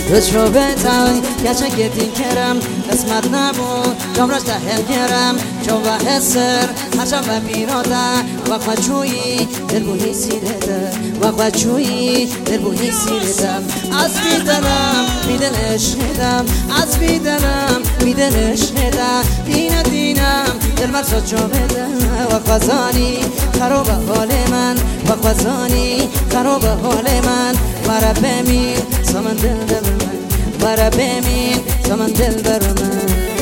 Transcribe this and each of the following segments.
رو بتای گچه گردین کرم قسمت نبود جامرش تحل گرم جو و حسر هرچم و بیراده وقت چویی دل بوهی سیرده وقت چویی دل بوهی سیردم از بیدنم بیدن عشقیدم از بیدنم بیدن عشقیدم دینم دل مرسا جو بده وقت زانی خراب حال من وقت زانی خراب حال من مرا بمین سمن دل بر من مرا بمین سمن دل بر من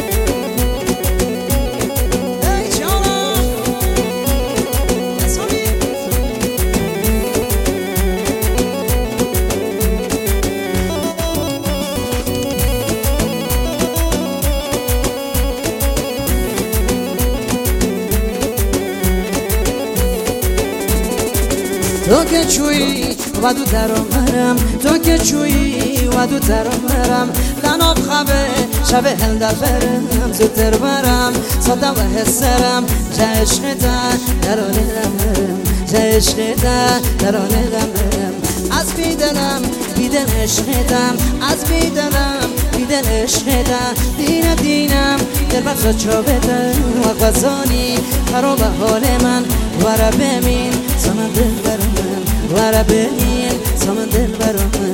تو که چویی و دو درم برم تو که چویی و دو درم برم لناب خوابه شب هل دفرم زودتر برم صدا و حسرم چه عشقتا درانه برم چه عشقتا درانه برم از بیدنم بیدن عشقتم از بیدنم بیدن عشقتم دینم دل بسا چو بده و غزانی خراب حال من ورا بمین سمن دل بر من ورا بمین سمن دل بر من